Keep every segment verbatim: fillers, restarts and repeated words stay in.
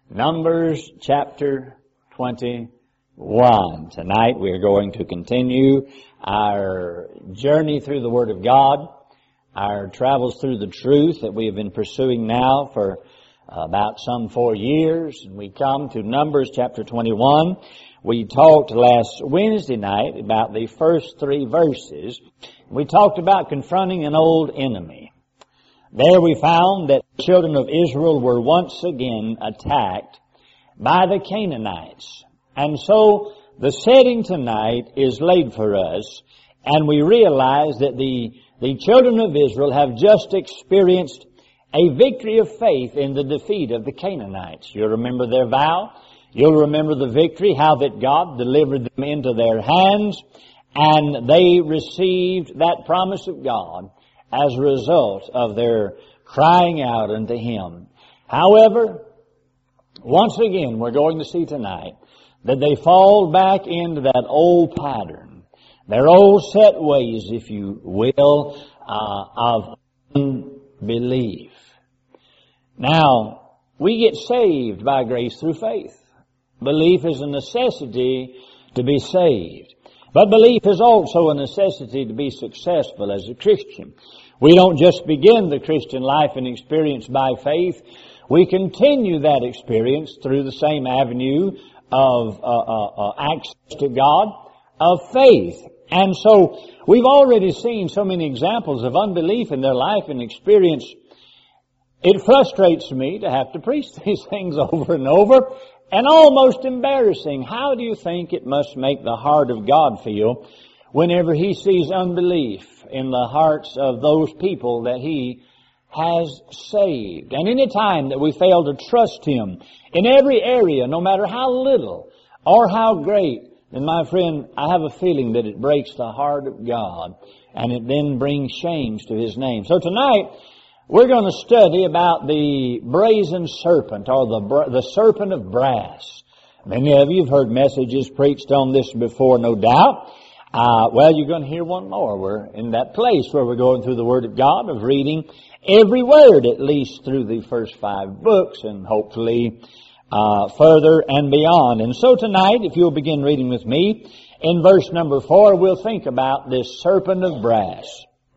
Numbers chapter twenty-one. Tonight we are going to continue our journey through the Word of God, our travels through the truth that we have been pursuing now for about some four years. And we come to Numbers chapter twenty-one. We talked last Wednesday night about the first three verses. We talked about confronting an old enemy. There we found that the children of Israel were once again attacked by the Canaanites. And so the setting tonight is laid for us, and we realize that the, the children of Israel have just experienced a victory of faith in the defeat of the Canaanites. You'll remember their vow. You'll remember the victory, how that God delivered them into their hands, and they received that promise of God as a result of their crying out unto Him. However, once again, we're going to see tonight that they fall back into that old pattern, their old set ways, if you will, uh, of unbelief. Now, we get saved by grace through faith. Belief is a necessity to be saved. But belief is also a necessity to be successful as a Christian. We don't just begin the Christian life and experience by faith. We continue that experience through the same avenue of uh, uh, uh, access to God, of faith. And so we've already seen so many examples of unbelief in their life and experience. It frustrates me to have to preach these things over and over. And almost embarrassing. How do you think it must make the heart of God feel whenever He sees unbelief in the hearts of those people that He has saved? And any time that we fail to trust Him in every area, no matter how little or how great, then my friend, I have a feeling that it breaks the heart of God, and it then brings shames to His name. So tonight, we're going to study about the brazen serpent, or the the serpent of brass. Many of you have heard messages preached on this before, no doubt. Uh, well, you're going to hear one more. We're in that place where we're going through the Word of God, of reading every word, at least through the first five books, and hopefully uh, further and beyond. And so tonight, if you'll begin reading with me, in verse number four, we'll think about this serpent of brass.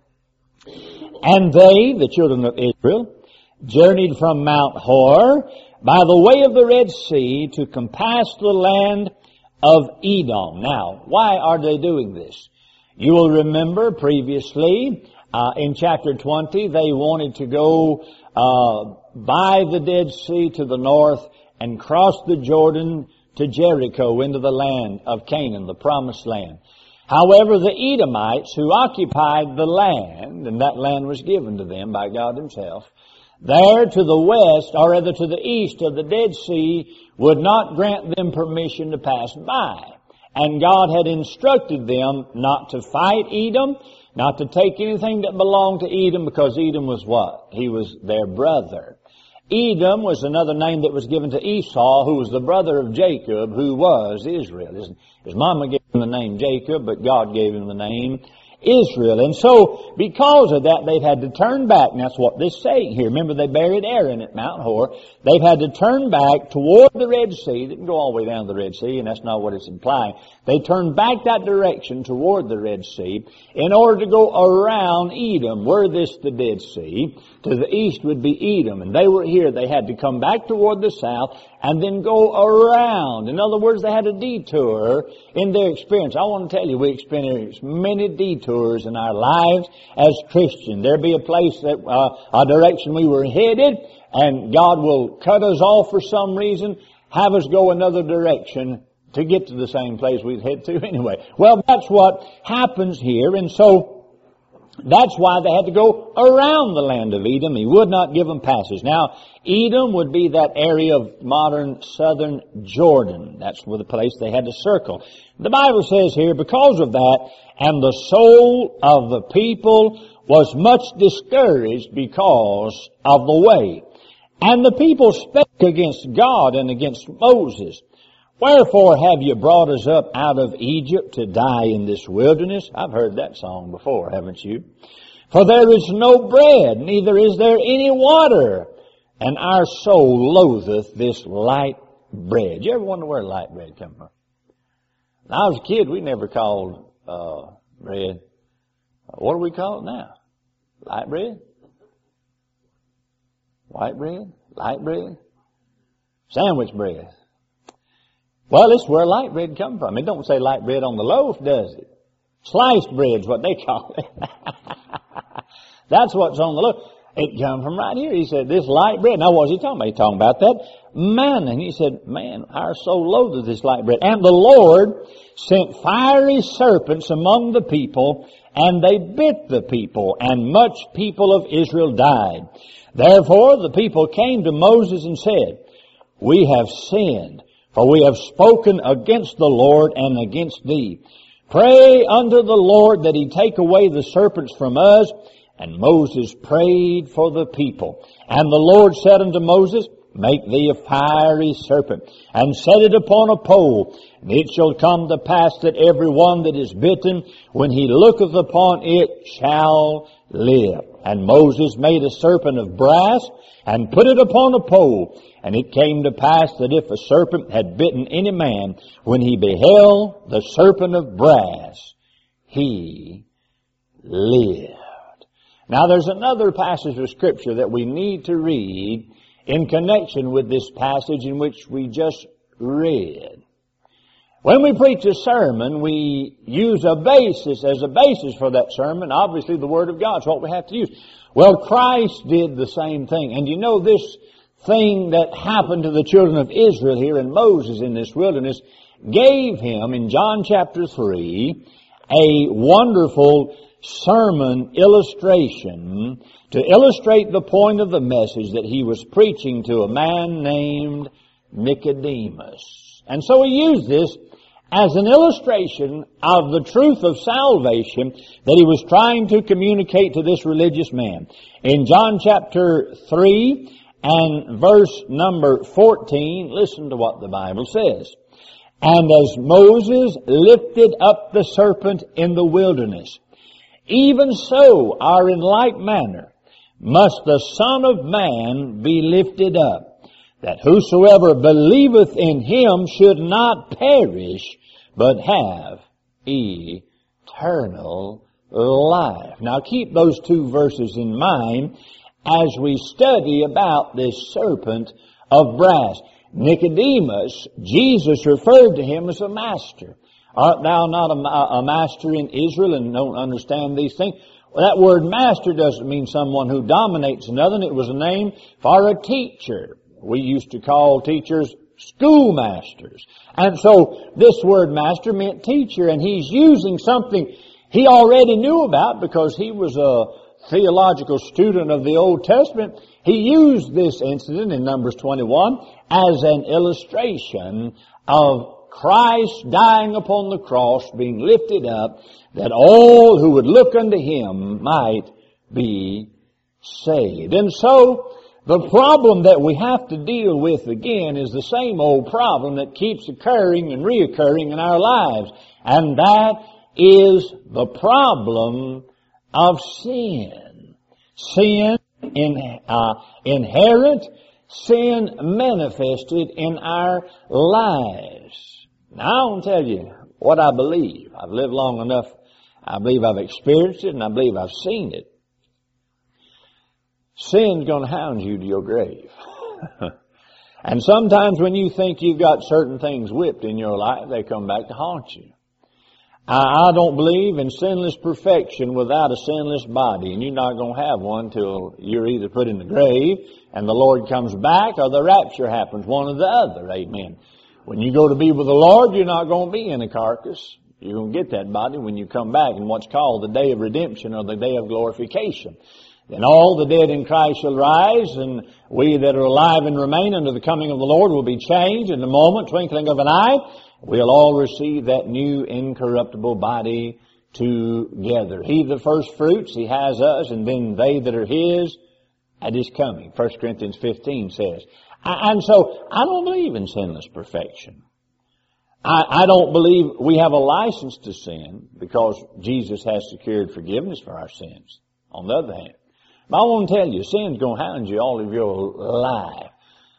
And they, the children of Israel, journeyed from Mount Hor by the way of the Red Sea to compass the land of Edom. Now, why are they doing this? You will remember previously uh, in chapter twenty, they wanted to go uh, by the Dead Sea to the north and cross the Jordan to Jericho into the land of Canaan, the promised land. However, the Edomites who occupied the land, and that land was given to them by God Himself, there to the west, or rather to the east of the Dead Sea, would not grant them permission to pass by. And God had instructed them not to fight Edom, not to take anything that belonged to Edom, because Edom was what? He was their brother. Edom was another name that was given to Esau, who was the brother of Jacob, who was Israel. His, his mama gave him the name Jacob, but God gave him the name Israel. And so, because of that, they've had to turn back. And that's what this is saying here. Remember, they buried Aaron at Mount Hor. They've had to turn back toward the Red Sea. They didn't go all the way down to the Red Sea, and that's not what it's implying. They turned back that direction toward the Red Sea in order to go around Edom. Were this the Dead Sea, to the east would be Edom. And they were here. They had to come back toward the south and then go around. In other words, they had a detour in their experience. I want to tell you, we experience many detours in our lives as Christians. There be a place, that uh, a direction we were headed, and God will cut us off for some reason, have us go another direction to get to the same place we'd head to anyway. Well, that's what happens here, and so that's why they had to go around the land of Edom. He would not give them passage. Now, Edom would be that area of modern southern Jordan. That's where the place they had to circle. The Bible says here, because of that, and the soul of the people was much discouraged because of the way. And the people spake against God and against Moses. Wherefore have you brought us up out of Egypt to die in this wilderness? I've heard that song before, haven't you? For there is no bread, neither is there any water. and our soul loatheth this light bread. You ever wonder where light bread come from? When I was a kid, we never called uh, bread. What do we call it now? Light bread? White bread? Light bread? Sandwich bread. Well, it's where light bread come from. It don't say light bread on the loaf, does it? Sliced bread's what they call it. That's what's on the loaf. It come from right here. He said, this light bread. Now, what's he talking about? He's talking about that manna. And he said, man, our soul loathes this light bread. And the Lord sent fiery serpents among the people, and they bit the people, and much people of Israel died. Therefore the people came to Moses and said, we have sinned, for we have spoken against the Lord and against thee. Pray unto the Lord that he take away the serpents from us. And Moses prayed for the people. And the Lord said unto Moses, make thee a fiery serpent, and set it upon a pole. And it shall come to pass that every one that is bitten, when he looketh upon it, shall live. And Moses made a serpent of brass, and put it upon a pole. And it came to pass that if a serpent had bitten any man, when he beheld the serpent of brass, he lived. Now there's another passage of Scripture that we need to read in connection with this passage in which we just read. When we preach a sermon, we use a basis as a basis for that sermon. Obviously, the Word of God is what we have to use. Well, Christ did the same thing. And you know, this thing that happened to the children of Israel here and Moses in this wilderness gave him, in John chapter three, a wonderful sermon illustration to illustrate the point of the message that he was preaching to a man named Nicodemus. And so he used this as an illustration of the truth of salvation that he was trying to communicate to this religious man. In John chapter three and verse number fourteen, listen to what the Bible says. And as Moses lifted up the serpent in the wilderness, even so are in like manner must the Son of Man be lifted up, that whosoever believeth in him should not perish, but have eternal life. Now keep those two verses in mind as we study about this serpent of brass. Nicodemus, Jesus referred to him as a master. Art thou not a, a master in Israel and don't understand these things? Well, that word master doesn't mean someone who dominates another. It was a name for a teacher. We used to call teachers schoolmasters. And so this word master meant teacher, and he's using something he already knew about because he was a theological student of the Old Testament. He used this incident in Numbers twenty-one as an illustration of Christ dying upon the cross, being lifted up, that all who would look unto him might be saved. And so, the problem that we have to deal with again is the same old problem that keeps occurring and reoccurring in our lives. And that is the problem of sin. Sin in, uh, inherent, sin manifested in our lives. Now, I want to tell you what I believe. I've lived long enough. I believe I've experienced it, and I believe I've seen it. Sin's going to hound you to your grave. And sometimes when you think you've got certain things whipped in your life, they come back to haunt you. I, I don't believe in sinless perfection without a sinless body, and you're not going to have one till you're either put in the grave and the Lord comes back, or the rapture happens, one or the other. Amen. When you go to be with the Lord, you're not going to be in a carcass. You're going to get that body when you come back in what's called the day of redemption or the day of glorification. Then all the dead in Christ shall rise, and we that are alive and remain unto the coming of the Lord will be changed in the moment, twinkling of an eye. We'll all receive that new incorruptible body together. He the first fruits, he has us, and then they that are his at his coming. First Corinthians fifteen says. And so, I don't believe in sinless perfection. I, I don't believe we have a license to sin because Jesus has secured forgiveness for our sins. On the other hand, But I want to tell you, sin's going to hound you all of your life.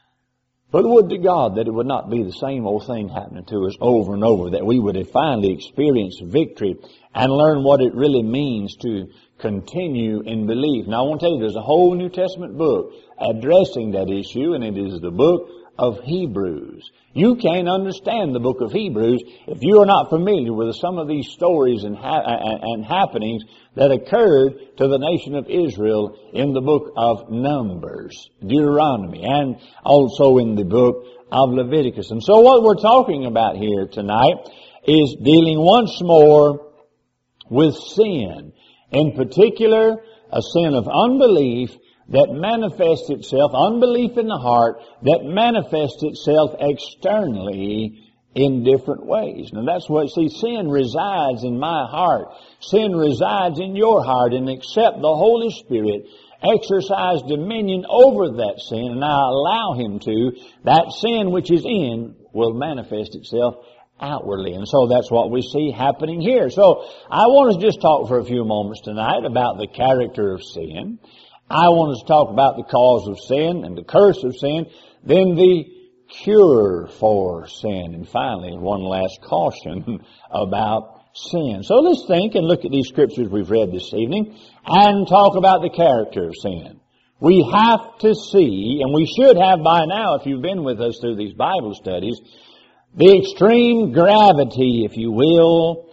But would to God that it would not be the same old thing happening to us over and over, that we would have finally experienced victory and learn what it really means to continue in belief. Now I want to tell you, there's a whole New Testament book addressing that issue, and it is the book of Hebrews. You can't understand the book of Hebrews if you are not familiar with some of these stories and, ha- and happenings that occurred to the nation of Israel in the book of Numbers, Deuteronomy, and also in the book of Leviticus. And so what we're talking about here tonight is dealing once more with sin. In particular, a sin of unbelief that manifests itself, unbelief in the heart, that manifests itself externally in different ways. Now that's what, see, sin resides in my heart. Sin resides in your heart, and except the Holy Spirit exercise dominion over that sin, and I allow Him to, that sin which is in will manifest itself outwardly. And so that's what we see happening here. So I want to just talk for a few moments tonight about the character of sin. I want us to talk about the cause of sin and the curse of sin, then the cure for sin, and finally one last caution about sin. So let's think and look at these scriptures we've read this evening and talk about the character of sin. We have to see, and we should have by now if you've been with us through these Bible studies, the extreme gravity, if you will,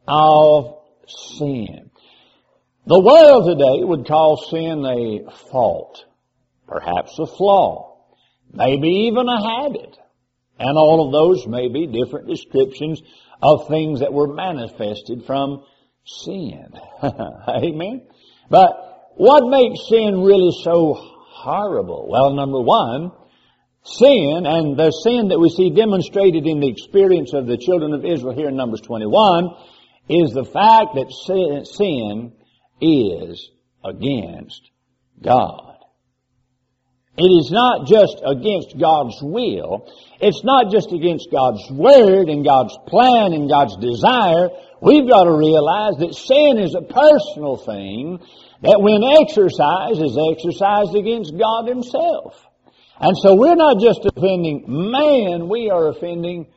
of sin. The world today would call sin a fault, perhaps a flaw, maybe even a habit. And all of those may be different descriptions of things that were manifested from sin. Amen? But what makes sin really so horrible? Well, number one, sin, and the sin that we see demonstrated in the experience of the children of Israel here in Numbers twenty-one, is the fact that sin, sin is against God. It is not just against God's will. It's not just against God's word and God's plan and God's desire. We've got to realize that sin is a personal thing that when exercised is exercised against God Himself. And so we're not just offending man, we are offending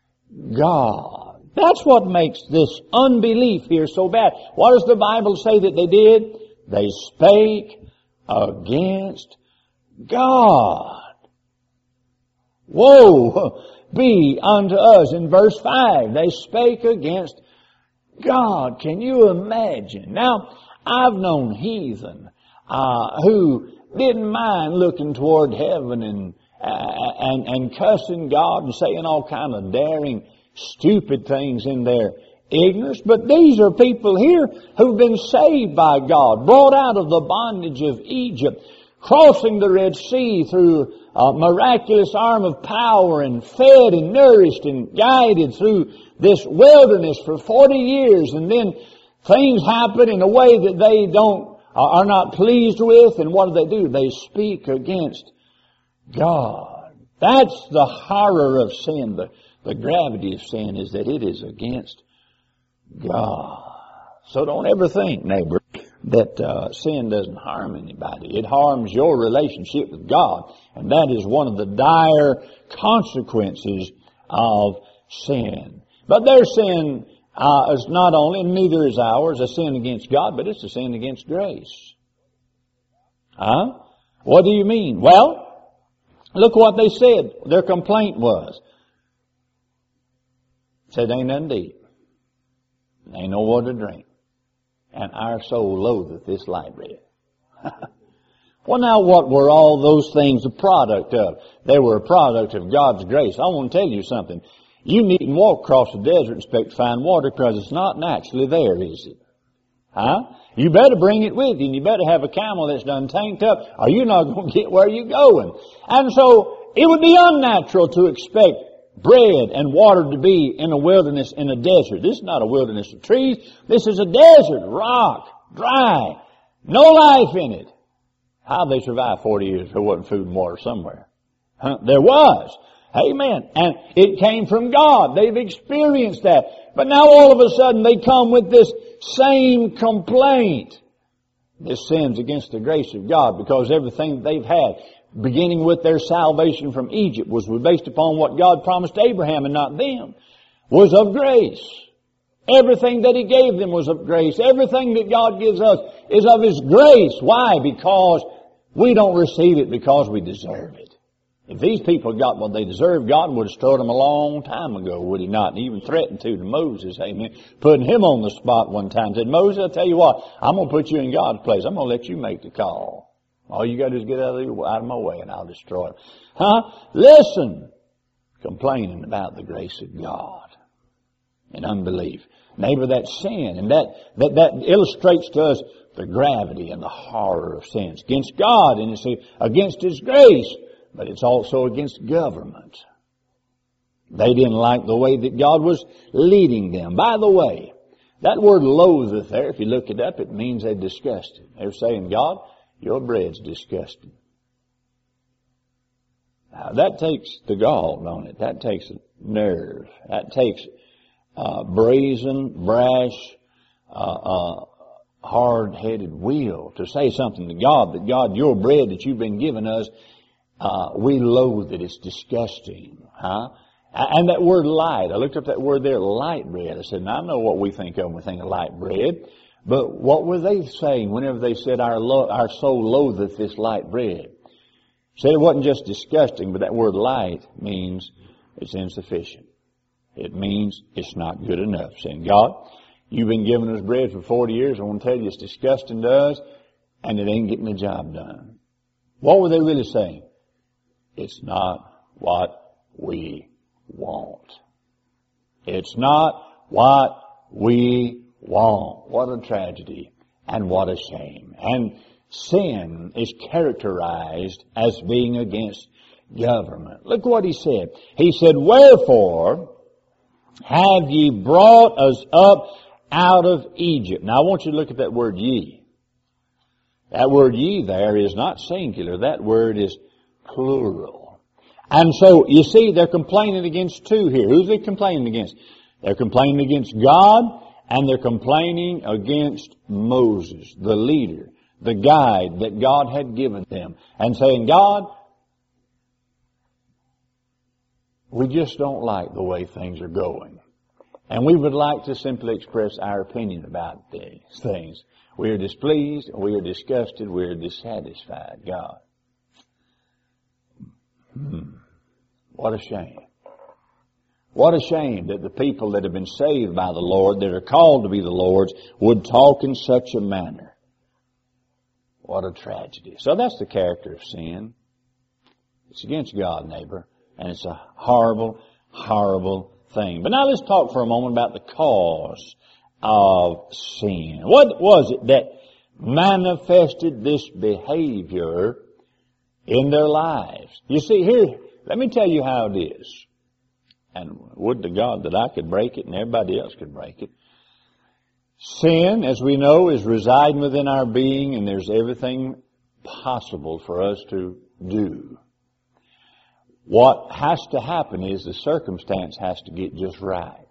God. That's what makes this unbelief here so bad. What does the Bible say that they did? They spake against God. Woe be unto us. In verse five, they spake against God. Can you imagine? Now, I've known heathen uh, who didn't mind looking toward heaven and, uh, and, and cussing God and saying all kind of daring stupid things in their ignorance. But these are people here who've been saved by God, brought out of the bondage of Egypt, crossing the Red Sea through a miraculous arm of power, and fed and nourished and guided through this wilderness for forty years. And then things happen in a way that they don't, are not pleased with. And what do they do? They speak against God. That's the horror of sin. The The gravity of sin is that it is against God. So don't ever think, neighbor, that uh, sin doesn't harm anybody. It harms your relationship with God. And that is one of the dire consequences of sin. But their sin uh, is not only, and neither is ours, a sin against God, but it's a sin against grace. Huh? What do you mean? Well, look what they said. Their complaint was, said, ain't nothing to eat. Ain't no water to drink. And our soul loatheth this light bread. Well, now what were all those things a product of? They were a product of God's grace. I want to tell you something. You needn't walk across the desert and expect to find water, because it's not naturally there, is it? Huh? You better bring it with you, and you better have a camel that's done tanked up, or you're not going to get where you're going. And so it would be unnatural to expect bread and water to be in a wilderness, in a desert. This is not a wilderness of trees. This is a desert, rock, dry, no life in it. How'd they survive forty years if there wasn't food and water somewhere? Huh? There was. Amen. And it came from God. They've experienced that. But now all of a sudden they come with this same complaint. This sin's against the grace of God, because everything they've had, beginning with their salvation from Egypt, was based upon what God promised Abraham and not them, was of grace. Everything that He gave them was of grace. Everything that God gives us is of His grace. Why? Because we don't receive it because we deserve it. If these people got what they deserved, God would have struck them a long time ago, would He not? And even threatened to to Moses, amen, putting him on the spot one time. Said, Moses, I'll tell you what, I'm going to put you in God's place. I'm going to let you make the call. All you got to do is get out of, the, out of my way and I'll destroy them. Huh? Listen. Complaining about the grace of God and unbelief. Neighbor, that's sin. And that, that, that illustrates to us the gravity and the horror of sins against God, and it's against His grace. But it's also against government. They didn't like the way that God was leading them. By the way, that word loatheth there, if you look it up, it means they're disgusted. They're saying, God, your bread's disgusting. Now that takes the gall, don't it? That takes nerve. That takes uh, brazen, brash, uh, uh, hard-headed will to say something to God, that God, your bread that you've been giving us, Uh, we loathe it. It's disgusting. Huh? And that word light, I looked up that word there, light bread. I said, now I know what we think of when we think of light bread. But what were they saying whenever they said our lo- our soul loatheth this light bread? Said it wasn't just disgusting, but that word light means it's insufficient. It means it's not good enough. Saying, God, you've been giving us bread for forty years. I want to tell you it's disgusting to us, and it ain't getting the job done. What were they really saying? It's not what we want. It's not what we want. What a tragedy and what a shame. And sin is characterized as being against government. Look what he said. He said, wherefore have ye brought us up out of Egypt? Now I want you to look at that word ye. That word ye there is not singular. That word is plural. And so, you see, they're complaining against two here. Who's they complaining against? They're complaining against God, and they're complaining against Moses, the leader, the guide that God had given them. And saying, God, we just don't like the way things are going. And we would like to simply express our opinion about these things. We are displeased, we are disgusted, we are dissatisfied, God. Hmm. What a shame. What a shame that the people that have been saved by the Lord, that are called to be the Lord's, would talk in such a manner. What a tragedy. So that's the character of sin. It's against God, neighbor, and it's a horrible, horrible thing. But now let's talk for a moment about the cause of sin. What was it that manifested this behavior in their lives? You see, here, let me tell you how it is. And would to God that I could break it and everybody else could break it. Sin, as we know, is residing within our being, and there's everything possible for us to do. What has to happen is the circumstance has to get just right.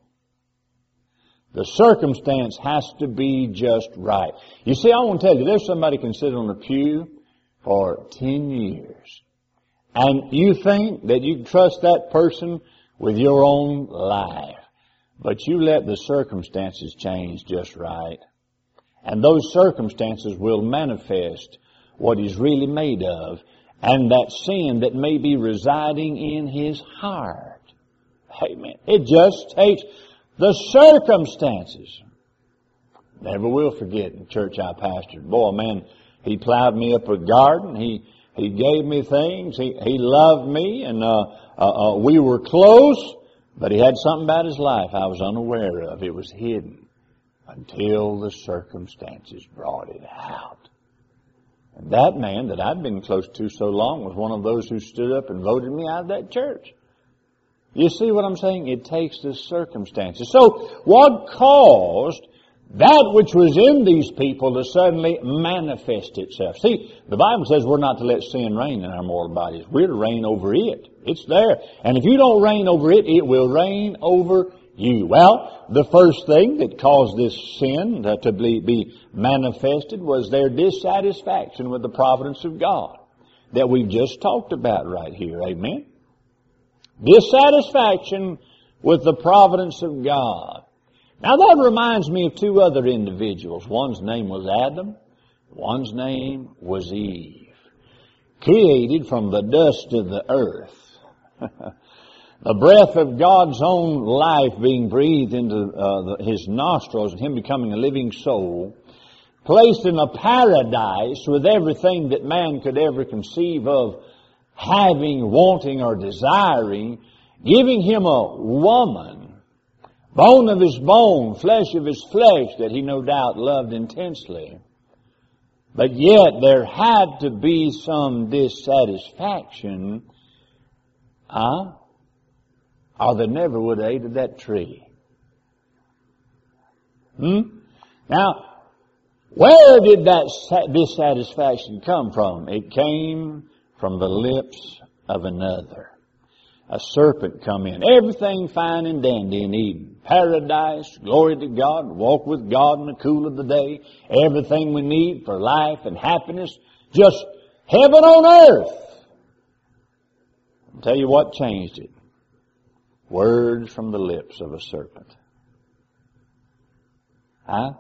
The circumstance has to be just right. You see, I want to tell you, there's somebody can sit on the pew for ten years. And you think that you can trust that person with your own life. But you let the circumstances change just right. And those circumstances will manifest what he's really made of, and that sin that may be residing in his heart. Amen. It just takes the circumstances. Never will forget the church I pastored. Boy, man, he plowed me up a garden. He he gave me things. He he loved me, and uh, uh, uh, we were close. But he had something about his life I was unaware of. It was hidden until the circumstances brought it out. And that man that I'd been close to so long was one of those who stood up and voted me out of that church. You see what I'm saying? It takes the circumstances. So what caused that which was in these people to suddenly manifest itself? See, the Bible says we're not to let sin reign in our mortal bodies. We're to reign over it. It's there. And if you don't reign over it, it will reign over you. Well, the first thing that caused this sin to be, be manifested was their dissatisfaction with the providence of God that we've just talked about right here. Amen? Dissatisfaction with the providence of God. Now that reminds me of two other individuals. One's name was Adam. One's name was Eve. Created from the dust of the earth. The breath of God's own life being breathed into uh, the, His nostrils and Him becoming a living soul, placed in a paradise with everything that man could ever conceive of having, wanting, or desiring, giving him a woman, bone of his bone, flesh of his flesh, that he no doubt loved intensely. But yet there had to be some dissatisfaction, huh? or they never would have ate of that tree. Hmm? Now, where did that dissatisfaction come from? It came from the lips of another. A serpent come in. Everything fine and dandy in Eden. Paradise, glory to God, walk with God in the cool of the day. Everything we need for life and happiness. Just heaven on earth. I'll tell you what changed it. Words from the lips of a serpent. Huh?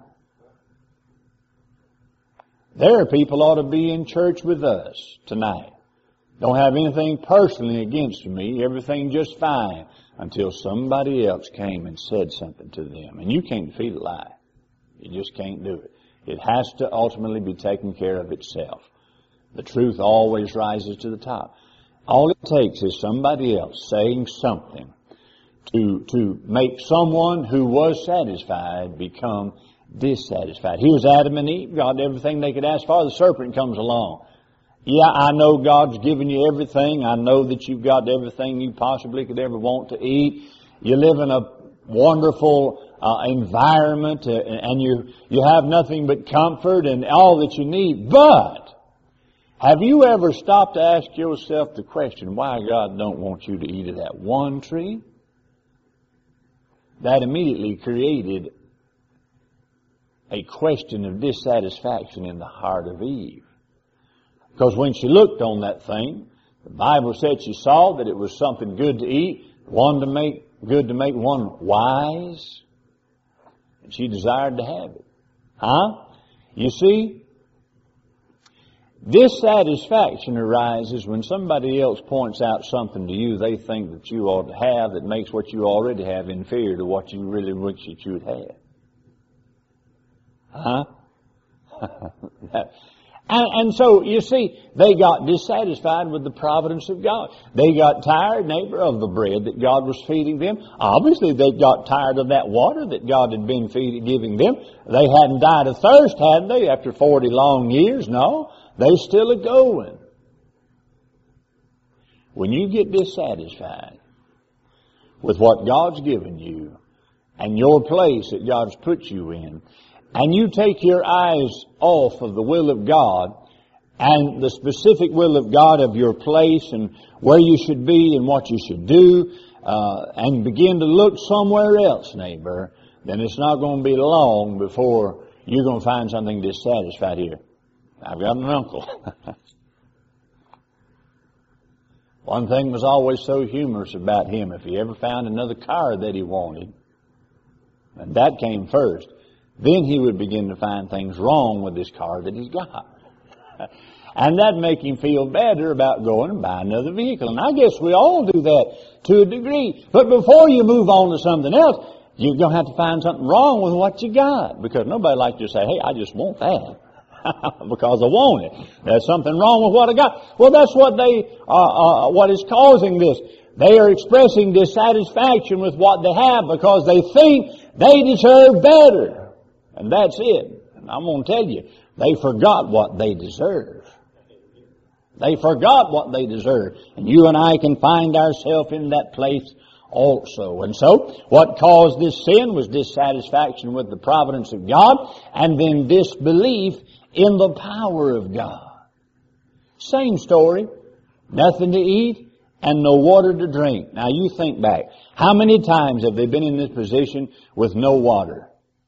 There are people ought to be in church with us tonight. Don't have anything personally against me. Everything just fine until somebody else came and said something to them. And you can't defeat a lie. You just can't do it. It has to ultimately be taken care of itself. The truth always rises to the top. All it takes is somebody else saying something to, to make someone who was satisfied become dissatisfied. Here's Adam and Eve, got everything they could ask for. The serpent comes along. Yeah, I know God's given you everything. I know that you've got everything you possibly could ever want to eat. You live in a wonderful uh, environment, uh, and you you have nothing but comfort and all that you need. But have you ever stopped to ask yourself the question, why God don't want you to eat of that one tree? That immediately created a question of dissatisfaction in the heart of Eve. Because when she looked on that thing, the Bible said she saw that it was something good to eat, one to make good to make one wise, and she desired to have it. Huh? You see, dissatisfaction arises when somebody else points out something to you they think that you ought to have that makes what you already have inferior to what you really wish that you would have. Huh? and, and so, you see, they got dissatisfied with the providence of God. They got tired, neighbor, of the bread that God was feeding them. Obviously, they got tired of that water that God had been feeding, giving them. They hadn't died of thirst, had they, after forty long years? No. They still are going. When you get dissatisfied with what God's given you and your place that God's put you in, and you take your eyes off of the will of God and the specific will of God of your place and where you should be and what you should do, uh, and begin to look somewhere else, neighbor, then it's not going to be long before you're going to find something dissatisfied here. I've got an uncle. One thing was always so humorous about him. If he ever found another car that he wanted, and that came first, then he would begin to find things wrong with this car that he's got. And that'd make him feel better about going and buying another vehicle. And I guess we all do that to a degree. But before you move on to something else, you're going to have to find something wrong with what you got. Because nobody likes to say, hey, I just want that. Because I want it. There's something wrong with what I got. Well, that's what they, uh, uh, what is causing this. They are expressing dissatisfaction with what they have because they think they deserve better. And that's it. And I'm going to tell you, they forgot what they deserve. They forgot what they deserve. And you and I can find ourselves in that place also. And so, what caused this sin was dissatisfaction with the providence of God and then disbelief in the power of God. Same story. Nothing to eat. and no water to drink. Now you think back. How many times have they been in this position with no water?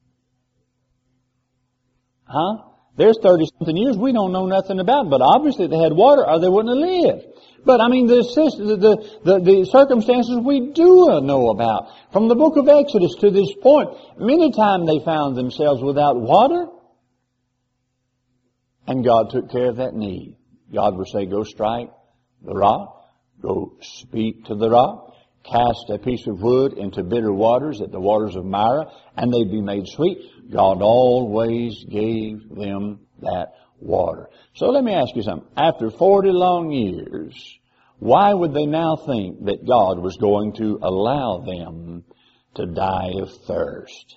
Huh? There's thirty-something years we don't know nothing about, but obviously they had water or they wouldn't have lived. But I mean, the, the, the, the circumstances we do know about. From the book of Exodus to this point, many times they found themselves without water, and God took care of that need. God would say, go strike the rock, go speak to the rock, cast a piece of wood into bitter waters at the waters of Marah, and they'd be made sweet. God always gave them that water. So let me ask you something. After forty long years, why would they now think that God was going to allow them to die of thirst?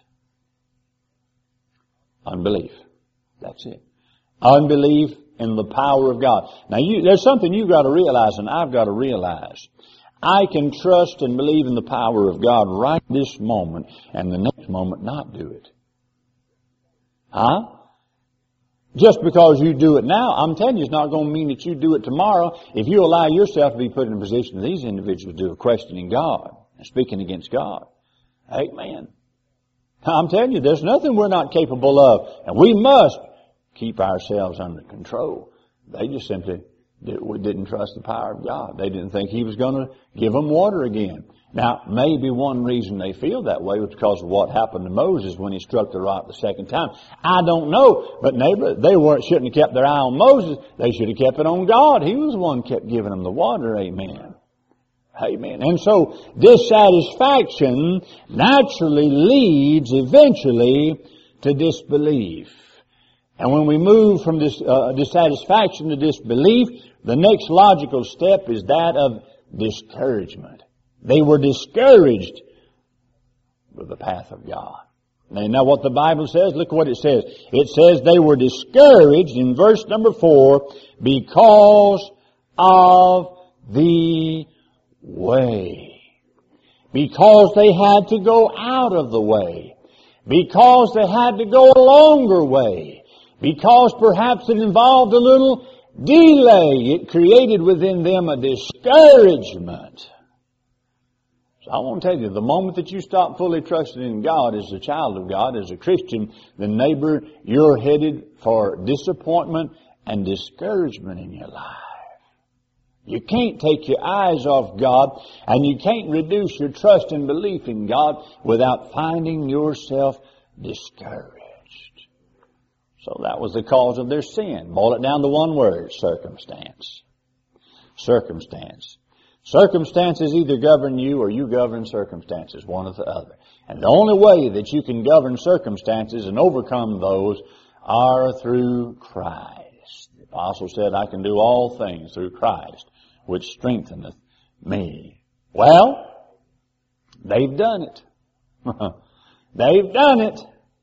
Unbelief. That's it. Unbelief in the power of God. Now, you, there's something you've got to realize, and I've got to realize. I can trust and believe in the power of God right this moment, and the next moment not do it. Huh? Just because you do it now, I'm telling you, it's not going to mean that you do it tomorrow. If you allow yourself to be put in a position that these individuals do, of questioning God and speaking against God. Amen. I'm telling you, there's nothing we're not capable of, and we must keep ourselves under control. They just simply didn't trust the power of God. They didn't think He was going to give them water again. Now, maybe one reason they feel that way was because of what happened to Moses when he struck the rock the second time. I don't know, but neighbor, they weren't shouldn't have kept their eye on Moses. They should have kept it on God. He was the one who kept giving them the water. Amen. Amen. And so dissatisfaction naturally leads eventually to disbelief. And when we move from this uh, dissatisfaction to disbelief, the next logical step is that of discouragement. They were discouraged with the path of God. Now, now what the Bible says, look what it says. It says they were discouraged in verse number four because of the way. Because they had to go out of the way. Because they had to go a longer way. Because perhaps it involved a little delay. It created within them a discouragement. So I want to tell you, the moment that you stop fully trusting in God as a child of God, as a Christian, then neighbor, you're headed for disappointment and discouragement in your life. You can't take your eyes off God, and you can't reduce your trust and belief in God without finding yourself discouraged. So that was the cause of their sin. Boil it down to one word, circumstance. Circumstance. Circumstances either govern you or you govern circumstances, one or the other. And the only way that you can govern circumstances and overcome those are through Christ. The apostle said, I can do all things through Christ, which strengtheneth me. Well, they've done it. They've done it.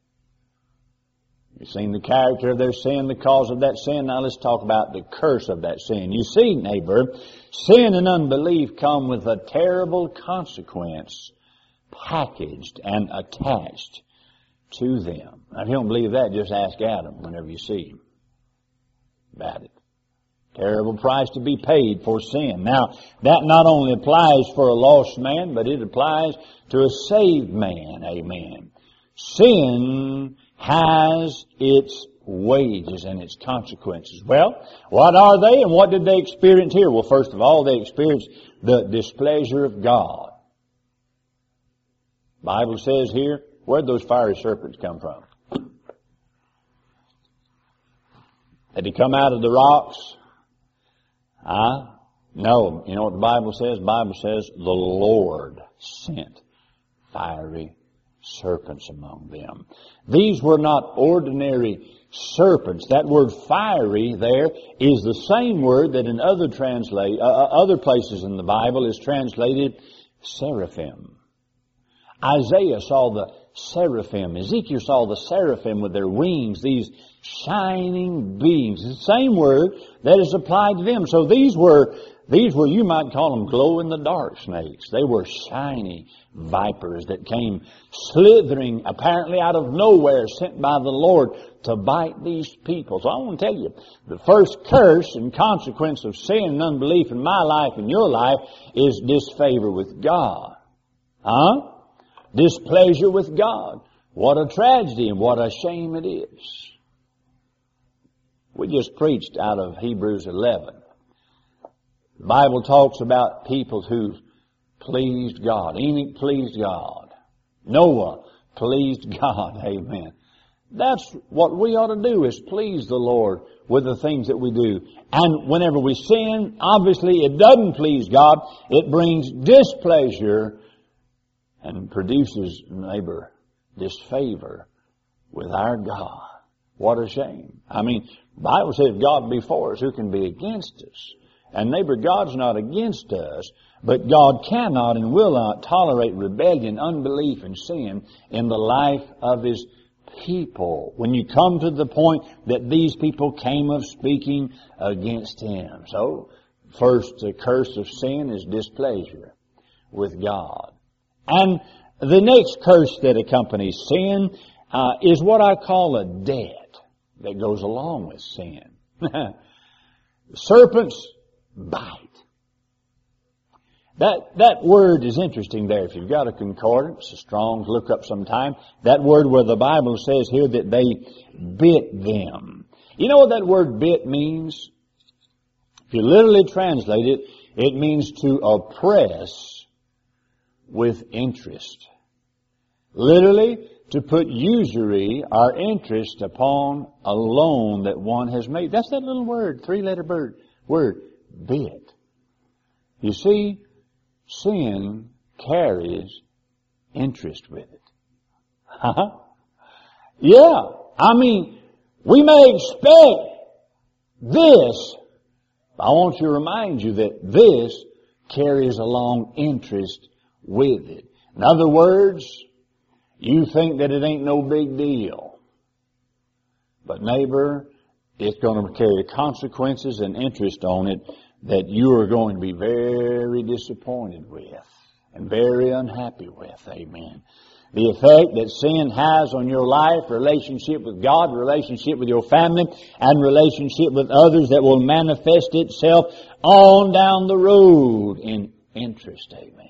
You've seen the character of their sin, the cause of that sin. Now let's talk about the curse of that sin. You see, neighbor, sin and unbelief come with a terrible consequence packaged and attached to them. Now, if you don't believe that, just ask Adam whenever you see him about it. Terrible price to be paid for sin. Now, that not only applies for a lost man, but it applies to a saved man. Amen. Sin has its wages and its consequences. Well, what are they and what did they experience here? Well, first of all, they experienced the displeasure of God. The Bible says here, where'd those fiery serpents come from? Did they come out of the rocks? Huh? No. You know what the Bible says? The Bible says the Lord sent fiery serpents among them. These were not ordinary serpents. That word fiery there is the same word that in other translate uh, other places in the Bible is translated seraphim. Isaiah saw the seraphim. Ezekiel saw the seraphim with their wings, these shining beings. It's the same word that is applied to them. So these were these were, you might call them glow-in-the-dark snakes. They were shiny vipers that came slithering apparently out of nowhere, sent by the Lord to bite these people. So I want to tell you, the first curse and consequence of sin and unbelief in my life and your life is disfavor with God. Huh? Displeasure with God. What a tragedy and what a shame it is. We just preached out of Hebrews eleven. The Bible talks about people who pleased God. Enoch pleased God. Noah pleased God. Amen. That's what we ought to do, is please the Lord with the things that we do. And whenever we sin, obviously it doesn't please God. It brings displeasure and produces, neighbor, disfavor with our God. What a shame. I mean, the Bible says, if God be for us, who can be against us? And neighbor, God's not against us, but God cannot and will not tolerate rebellion, unbelief, and sin in the life of His people. When you come to the point that these people came of speaking against Him. So, first, the curse of sin is displeasure with God. And the next curse that accompanies sin uh, is what I call a debt that goes along with sin. Serpents bite. That, that word is interesting there. If you've got a concordance, a Strong's, look up sometime. That word where the Bible says here that they bit them. You know what that word bit means? If you literally translate it, it means to oppress with interest. Literally, to put usury or interest upon a loan that one has made. That's that little word, three-letter word, word, bit. You see, sin carries interest with it. Huh? Yeah. I mean, we may expect this. I want to remind you that this carries along interest with it. In other words, you think that it ain't no big deal. But neighbor, it's going to carry consequences and interest on it that you are going to be very disappointed with and very unhappy with. Amen. The effect that sin has on your life, relationship with God, relationship with your family, and relationship with others that will manifest itself on down the road in interest. Amen.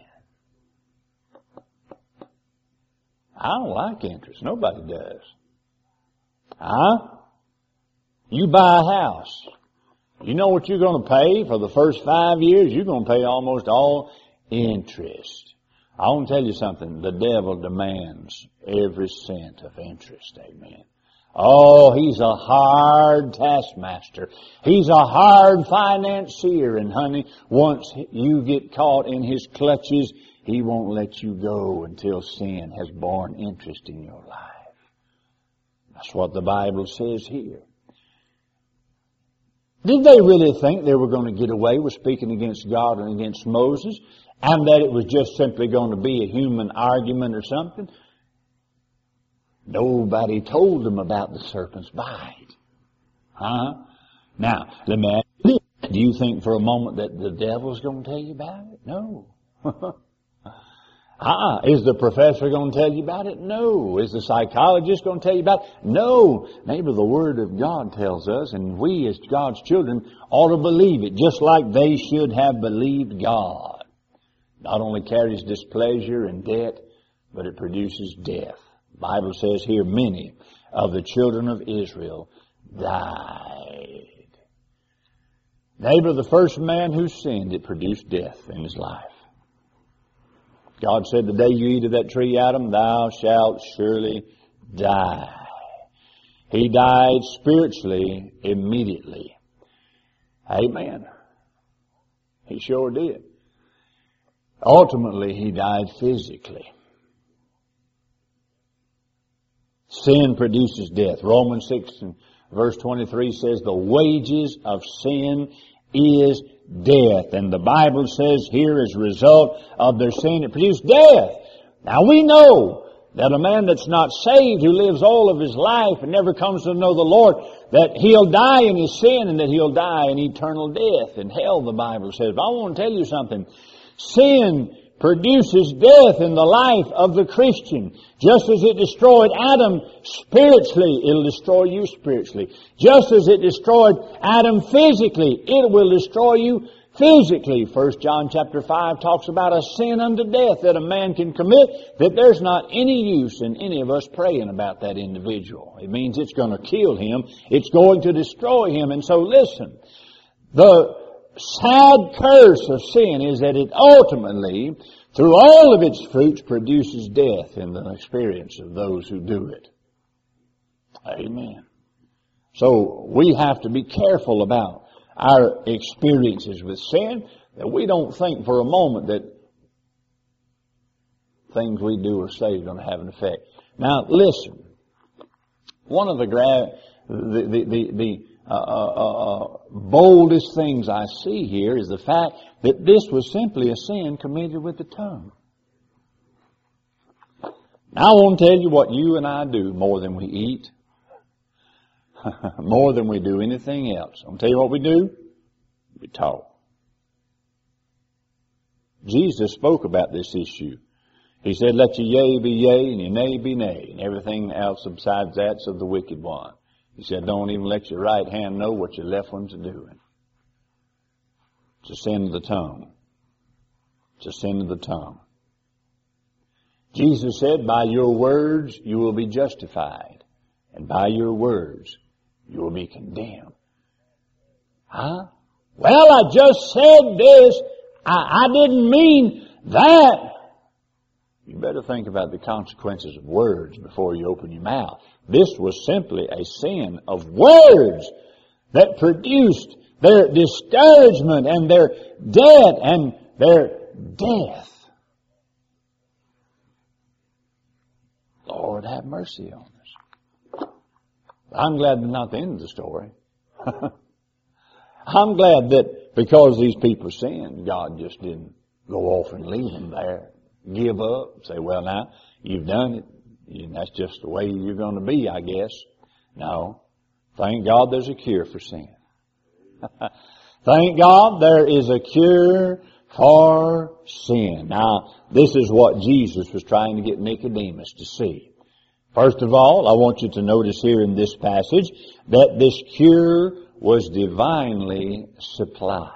I don't like interest. Nobody does. Huh? You buy a house. You know what you're going to pay for the first five years? You're going to pay almost all interest. I want to tell you something. The devil demands every cent of interest. Amen. Oh, he's a hard taskmaster. He's a hard financier. And honey, once you get caught in his clutches, he won't let you go until sin has borne interest in your life. That's what the Bible says here. Did they really think they were going to get away with speaking against God and against Moses, and that it was just simply going to be a human argument or something? Nobody told them about the serpent's bite. Huh? Now, let me ask you this. Do you think for a moment that the devil's going to tell you about it? No. Ah, is the professor going to tell you about it? No. Is the psychologist going to tell you about it? No. Neighbor, the Word of God tells us, and we as God's children ought to believe it, just like they should have believed God. Not only carries displeasure and debt, but it produces death. The Bible says here, many of the children of Israel died. Neighbor, the first man who sinned, it produced death in his life. God said, the day you eat of that tree, Adam, thou shalt surely die. He died spiritually immediately. Amen. He sure did. Ultimately, he died physically. Sin produces death. Romans six and verse twenty-three says, the wages of sin is death. And the Bible says here, as a result of their sin, it produced death. Now we know that a man that's not saved, who lives all of his life and never comes to know the Lord, that he'll die in his sin and that he'll die in eternal death in hell, the Bible says. But I want to tell you something. Sin produces death in the life of the Christian. Just as it destroyed Adam spiritually, it'll destroy you spiritually. Just as it destroyed Adam physically, it will destroy you physically. First John chapter five talks about a sin unto death that a man can commit, that there's not any use in any of us praying about that individual. It means it's going to kill him. It's going to destroy him. And so listen, the sad curse of sin is that it ultimately, through all of its fruits, produces death in the experience of those who do it. Amen. So we have to be careful about our experiences with sin, that we don't think for a moment that things we do or say are going to have an effect. Now, listen. One of the gra- the the the, the uh, uh, uh, boldest things I see here is the fact that this was simply a sin committed with the tongue. Now, I want to tell you what you and I do more than we eat. More than we do anything else. I'll tell you what we do. We talk. Jesus spoke about this issue. He said, let your yea be yea and your nay be nay, and everything else besides that's of the wicked one. He said, don't even let your right hand know what your left one's doing. It's a sin of the tongue. It's a sin of the tongue. Jesus said, by your words you will be justified, and by your words you will be condemned. Huh? Well, I just said this. I, I didn't mean that. You better think about the consequences of words before you open your mouth. This was simply a sin of words that produced their discouragement and their debt and their death. Lord, have mercy on us. I'm glad that's not the end of the story. I'm glad that because these people sinned, God just didn't go off and leave them there. Give up, say, well, now, you've done it. And that's just the way you're going to be, I guess. No. Thank God there's a cure for sin. Thank God there is a cure for sin. Now, this is what Jesus was trying to get Nicodemus to see. First of all, I want you to notice here in this passage that this cure was divinely supplied.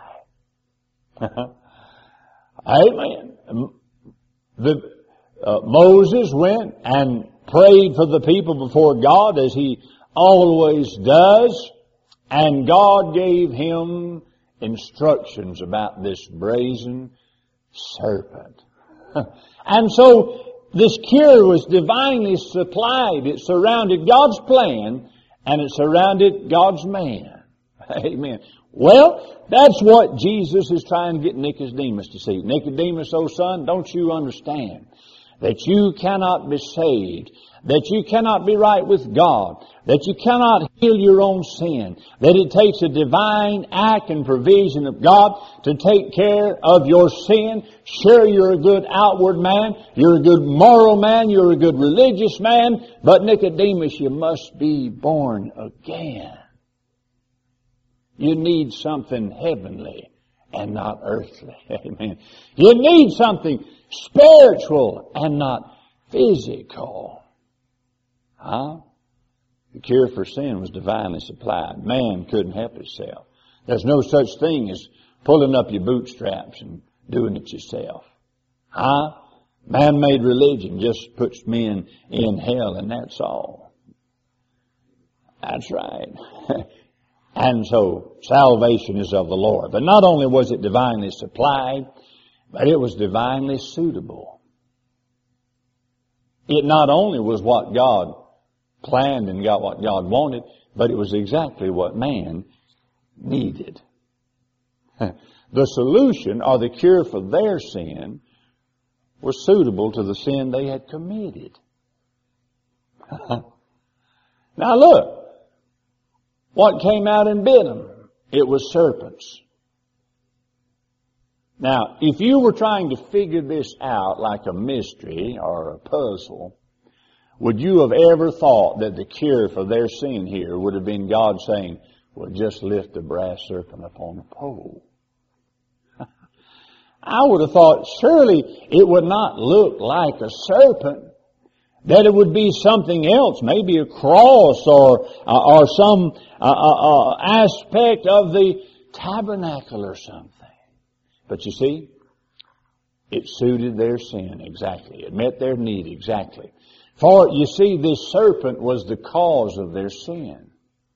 Amen. The, uh, Moses went and prayed for the people before God as he always does, and God gave him instructions about this brazen serpent. And so this cure was divinely supplied. It surrounded God's plan and it surrounded God's man. Amen. Well, that's what Jesus is trying to get Nicodemus to see. Nicodemus, oh son, don't you understand that you cannot be saved, that you cannot be right with God, that you cannot heal your own sin, that it takes a divine act and provision of God to take care of your sin. Sure, you're a good outward man, you're a good moral man, you're a good religious man, but Nicodemus, you must be born again. You need something heavenly and not earthly. Amen. You need something spiritual and not physical. Huh? The cure for sin was divinely supplied. Man couldn't help himself. There's no such thing as pulling up your bootstraps and doing it yourself. Huh? Man-made religion just puts men in hell, and that's all. That's right. And so salvation is of the Lord. But not only was it divinely supplied, but it was divinely suitable. It not only was what God planned and got what God wanted, but it was exactly what man needed. The solution or the cure for their sin was suitable to the sin they had committed. Now look. What came out and bit them? It was serpents. Now, if you were trying to figure this out like a mystery or a puzzle, Would you have ever thought that the cure for their sin here would have been God saying, well, just lift the brass serpent upon a pole? I would have thought surely it would not look like a serpent, that it would be something else, maybe a cross or uh, or some uh, uh, aspect of the tabernacle or something. But you see, it suited their sin exactly. It met their need exactly. For, you see, this serpent was the cause of their sin.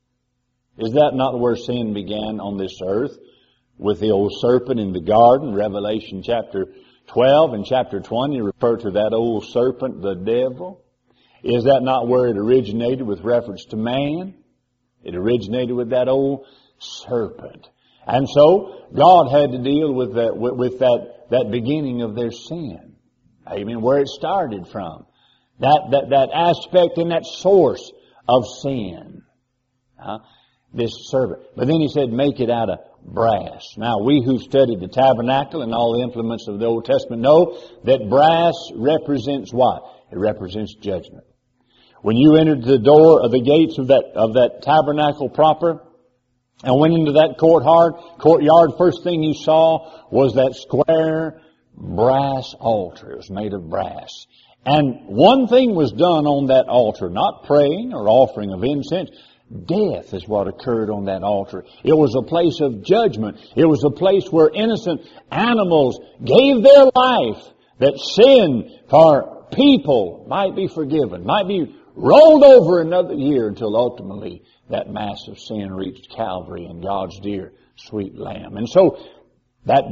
Is that not where sin began on this earth? With the old serpent in the garden, Revelation chapter twelve and chapter twenty refer to that old serpent, the devil. Is that not where it originated with reference to man? It originated with that old serpent. And so, God had to deal with that, with, with that, that beginning of their sin. Amen. Where it started from. That, that, that aspect and that source of sin. Huh? This serpent. But then he said, make it out of brass. Now, we who've studied the tabernacle and all the implements of the Old Testament know that brass represents what? It represents judgment. When you entered the door of the gates of that, of that tabernacle proper, and went into that courtyard, courtyard, first thing you saw was that square brass altar. It was made of brass. And one thing was done on that altar, not praying or offering of incense. Death is what occurred on that altar. It was a place of judgment. It was a place where innocent animals gave their life that sin for people might be forgiven, might be rolled over another year until ultimately that massive sin reached Calvary and God's dear sweet Lamb. And so that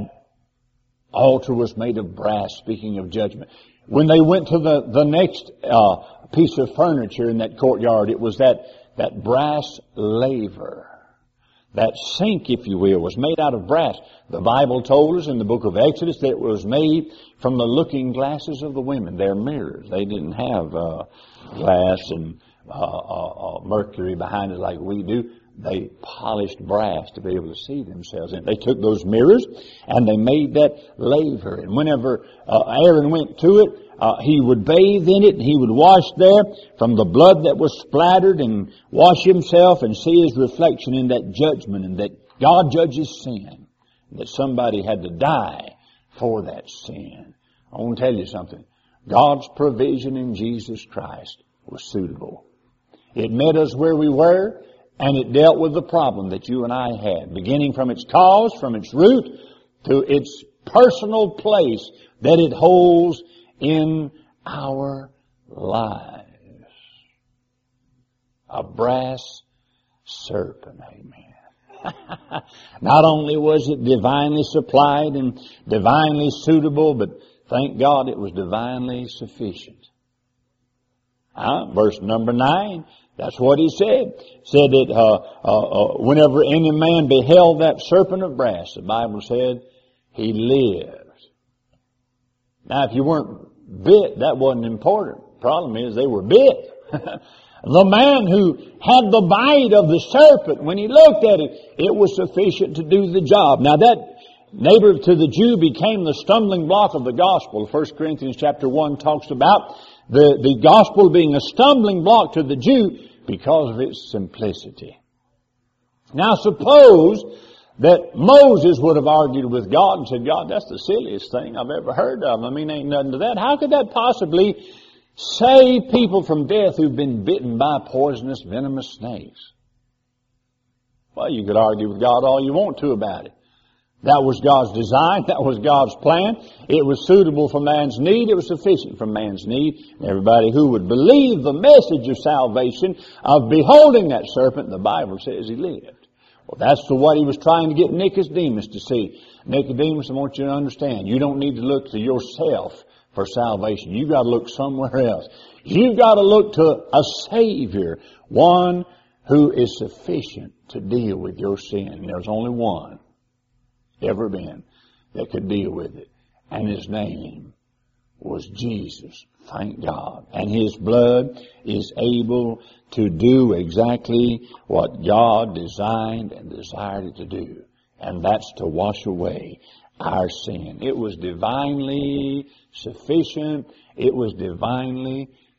altar was made of brass, speaking of judgment. When they went to the, the next uh, piece of furniture in that courtyard, it was that, that brass laver. That sink, if you will, was made out of brass. The Bible told us in the book of Exodus that it was made from the looking glasses of the women, their mirrors. They didn't have uh, glass and uh, uh, uh, mercury behind it like we do. They polished brass to be able to see themselves in. They took those mirrors and they made that laver. And whenever uh, Aaron went to it, uh, he would bathe in it and he would wash there from the blood that was splattered and wash himself and see his reflection in that judgment, and that God judges sin, and that somebody had to die for that sin. I want to tell you something. God's provision in Jesus Christ was suitable. It met us where we were, and it dealt with the problem that you and I had, beginning from its cause, from its root, to its personal place that it holds in our lives. A brass serpent, amen. Not only was it divinely supplied and divinely suitable, but thank God it was divinely sufficient. Uh, verse number nine, that's what he said. Said that uh, uh, uh, whenever any man beheld that serpent of brass, the Bible said, he lived. Now, if you weren't bit, that wasn't important. Problem is, they were bit. The man who had the bite of the serpent, when he looked at it, it was sufficient to do the job. Now, that neighbor to the Jew became the stumbling block of the gospel. First Corinthians chapter one talks about the, the gospel being a stumbling block to the Jew because of its simplicity. Now, suppose that Moses would have argued with God and said, God, that's the silliest thing I've ever heard of. I mean, ain't nothing to that. How could that possibly save people from death who've been bitten by poisonous, venomous snakes? Well, you could argue with God all you want to about it. That was God's design. That was God's plan. It was suitable for man's need. It was sufficient for man's need. Everybody who would believe the message of salvation, of beholding that serpent, the Bible says he lived. Well, that's the what he was trying to get Nicodemus to see. Nicodemus, I want you to understand, you don't need to look to yourself for salvation. You've got to look somewhere else. You've got to look to a Savior, one who is sufficient to deal with your sin. And there's only one ever been that could deal with it. And his name was Jesus. Thank God. And his blood is able to do exactly what God designed and desired it to do. And that's to wash away our sin. It was divinely sufficient. It was divinely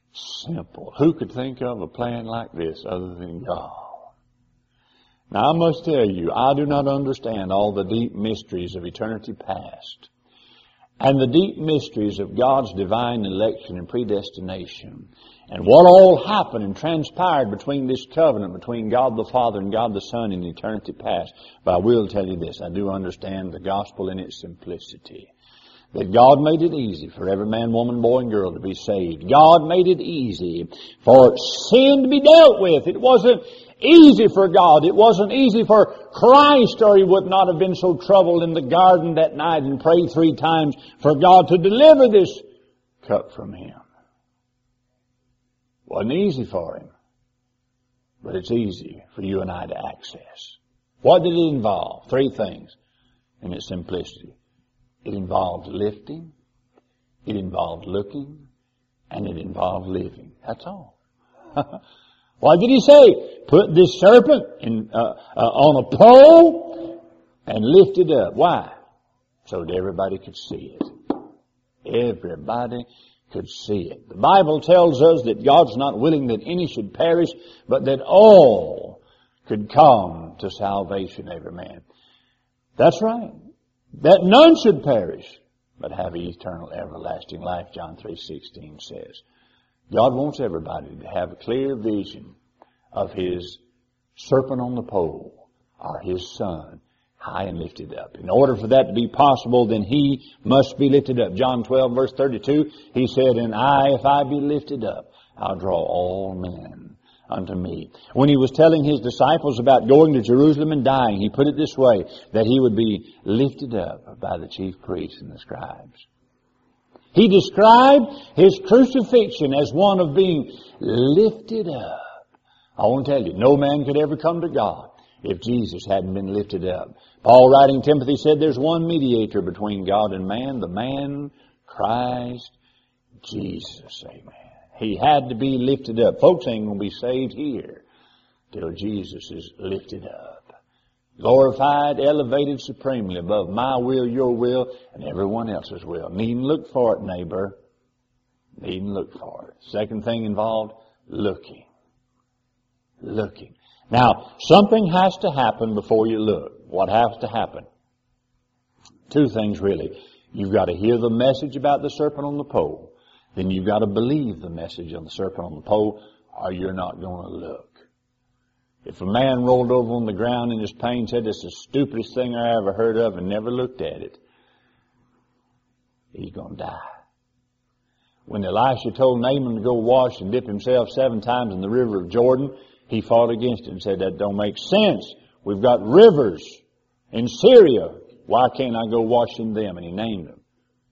Simple. Who could think of a plan like this other than God? Now I must tell you, I do not understand all the deep mysteries of eternity past and the deep mysteries of God's divine election and predestination and what all happened and transpired between this covenant between God the Father and God the Son in eternity past. But I will tell you this, I do understand the gospel in its simplicity. That God made it easy for every man, woman, boy, and girl to be saved. God made it easy for sin to be dealt with. It wasn't easy for God. It wasn't easy for Christ, or He would not have been so troubled in the garden that night and prayed three times for God to deliver this cup from Him. It wasn't easy for Him, but it's easy for you and I to access. What did it involve? Three things in its simplicity. It involved lifting, it involved looking, and it involved living. That's all. What did He say? Put this serpent in, uh, uh, on a pole and lift it up. Why? So that everybody could see it. Everybody could see it. The Bible tells us that God's not willing that any should perish, but that all could come to salvation, every man. That's right. That none should perish, but have eternal, everlasting life, John three sixteen says. God wants everybody to have a clear vision of His serpent on the pole, or His Son, high and lifted up. In order for that to be possible, then He must be lifted up. John twelve, verse thirty-two, He said, "And I, if I be lifted up, I'll draw all men unto me." When He was telling His disciples about going to Jerusalem and dying, He put it this way, that He would be lifted up by the chief priests and the scribes. He described His crucifixion as one of being lifted up. I want to tell you, no man could ever come to God if Jesus hadn't been lifted up. Paul, writing Timothy, said there's one mediator between God and man, the man Christ Jesus. Amen. He had to be lifted up. Folks ain't going to be saved here till Jesus is lifted up. Glorified, elevated supremely above my will, your will, and everyone else's will. Needn't look for it, neighbor. Needn't look for it. Second thing involved, looking. Looking. Now, something has to happen before you look. What has to happen? Two things really. You've got to hear the message about the serpent on the pole. Then you've got to believe the message on the serpent on the pole, or you're not going to look. If a man rolled over on the ground in his pain and said, "This is the stupidest thing I ever heard of," and never looked at it, he's going to die. When Elisha told Naaman to go wash and dip himself seven times in the river of Jordan, he fought against it and said, "That don't make sense. We've got rivers in Syria. Why can't I go wash in them?" And he named them.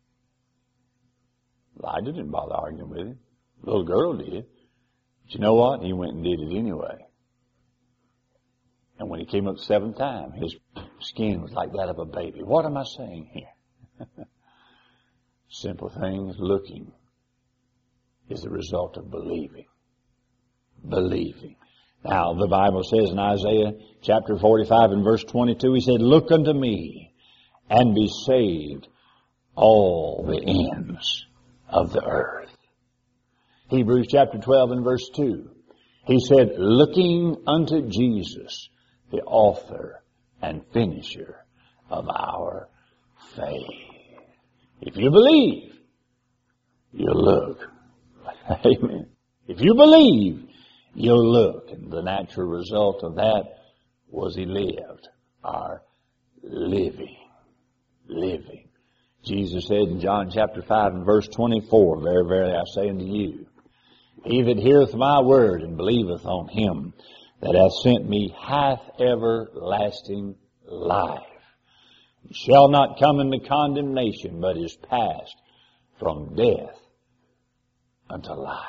Elijah didn't bother arguing with him. The little girl did. But you know what? He went and did it anyway. And when he came up the seventh time, his skin was like that of a baby. What am I saying here? Simple things. Looking is the result of believing. Believing. Now, the Bible says in Isaiah chapter forty-five and verse twenty-two, He said, "Look unto me and be saved, all the ends of the earth." Hebrews chapter twelve and verse two, He said, "Looking unto Jesus, the author and finisher of our faith." If you believe, you'll look. Amen. If you believe, you'll look. And the natural result of that was He lived, or living. Living. Jesus said in John chapter five and verse twenty-four, "Very, verily I say unto you, he that heareth my word and believeth on Him that hath sent me hath everlasting life, and shall not come into condemnation, but is passed from death unto life."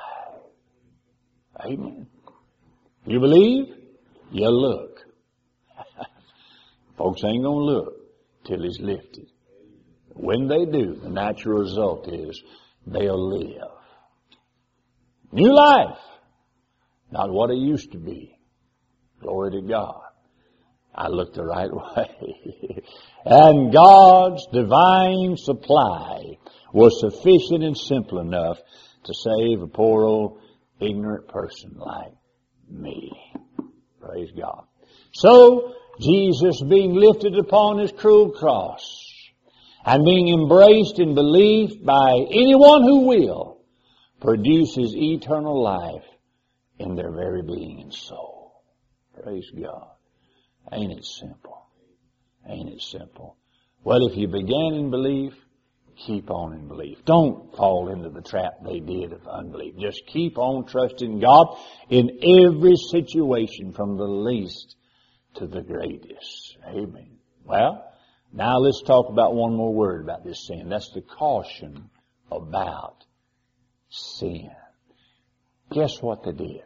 Amen. You believe? You look. Folks ain't going to look till He's lifted. When they do, the natural result is they'll live. New life. Not what it used to be. Glory to God. I looked the right way. And God's divine supply was sufficient and simple enough to save a poor old ignorant person like me. Praise God. So, Jesus being lifted upon his cruel cross and being embraced in belief by anyone who will, produces eternal life in their very being and soul. Praise God. Ain't it simple? Ain't it simple? Well, if you began in belief, keep on in belief. Don't fall into the trap they did of unbelief. Just keep on trusting God in every situation, from the least to the greatest. Amen. Well, now let's talk about one more word about this sin. That's the caution about sin. Guess what they did?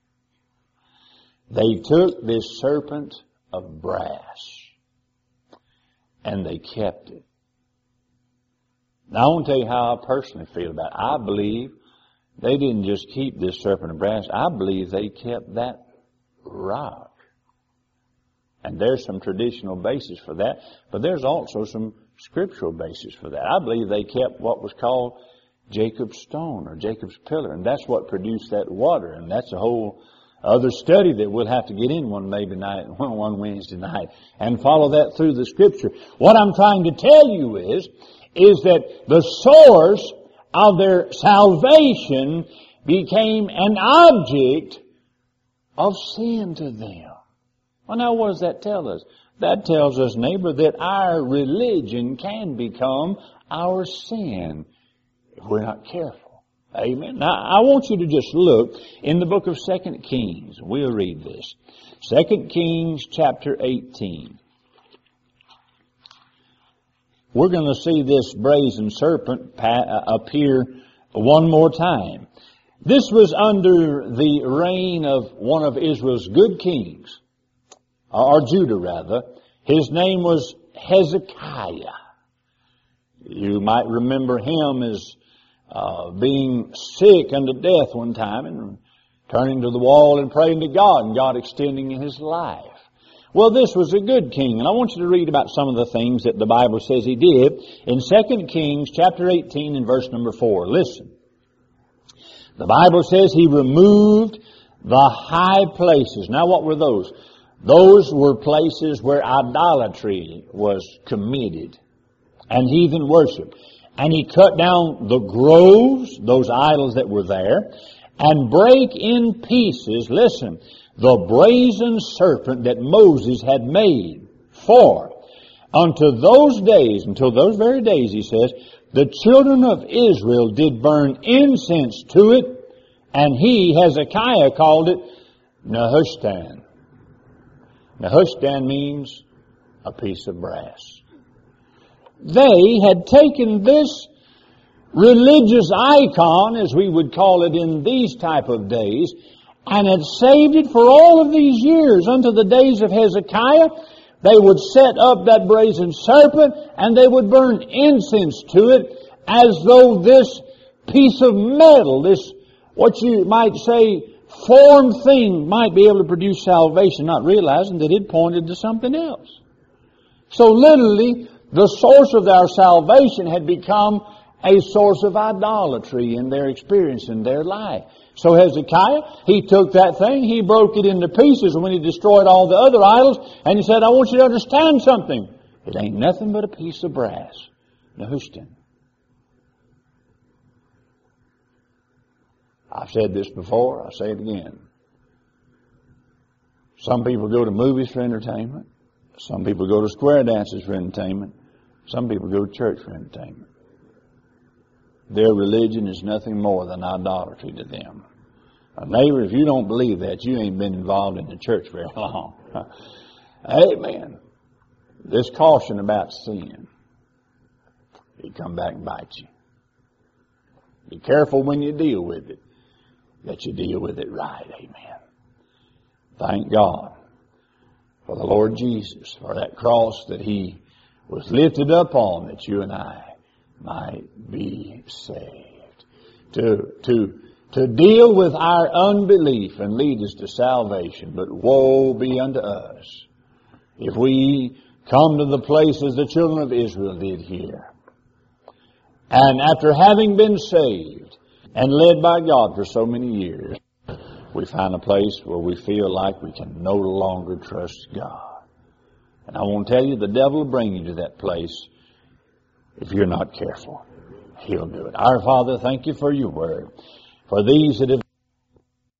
They took this serpent of brass and they kept it. Now I want to tell you how I personally feel about it. I believe they didn't just keep this serpent of brass. I believe they kept that rock. And there's some traditional basis for that, but there's also some scriptural basis for that. I believe they kept what was called Jacob's stone or Jacob's pillar, and that's what produced that water, and that's a whole other study that we'll have to get in one maybe night, one Wednesday night, and follow that through the scripture. What I'm trying to tell you is, is that the source of their salvation became an object of sin to them. Well, now what does that tell us? That tells us, neighbor, that our religion can become our sin if we're not careful. Amen. Now, I want you to just look in the book of Second Kings. We'll read this. Second Kings chapter eighteen. We're going to see this brazen serpent appear one more time. This was under the reign of one of Israel's good kings, or Judah rather. His name was Hezekiah. You might remember him as uh, being sick unto death one time and turning to the wall and praying to God, and God extending his life. Well, this was a good king, and I want you to read about some of the things that the Bible says he did in Second Kings chapter eighteen and verse number four. Listen. The Bible says he removed the high places. Now what were those? Those were places where idolatry was committed and heathen worship. And he cut down the groves, those idols that were there, and break in pieces, listen, the brazen serpent that Moses had made. For unto those days, until those very days, he says, the children of Israel did burn incense to it, and he, Hezekiah, called it Nehushtan. Nehushtan means a piece of brass. They had taken this religious icon, as we would call it in these type of days, and had saved it for all of these years. Unto the days of Hezekiah, they would set up that brazen serpent and they would burn incense to it as though this piece of metal, this, what you might say, formed thing might be able to produce salvation, not realizing that it pointed to something else. So literally, the source of our salvation had become a source of idolatry in their experience, in their life. So Hezekiah, he took that thing, he broke it into pieces when he destroyed all the other idols, and he said, I want you to understand something. It ain't nothing but a piece of brass. Nehushtan. I've said this before, I'll say it again. Some people go to movies for entertainment. Some people go to square dances for entertainment. Some people go to church for entertainment. Their religion is nothing more than idolatry to them. Now, neighbor, if you don't believe that, you ain't been involved in the church very long. Amen. This caution about sin, it come back and bite you. Be careful when you deal with it, that you deal with it right. Amen. Thank God for the Lord Jesus, for that cross that he was lifted up on, that you and I might be saved. To, to, to deal with our unbelief and lead us to salvation. But woe be unto us if we come to the place as the children of Israel did here. And after having been saved, and led by God for so many years, we find a place where we feel like we can no longer trust God. And I want to tell you, the devil will bring you to that place if you're not careful. He'll do it. Our Father, thank you for your word. For these that have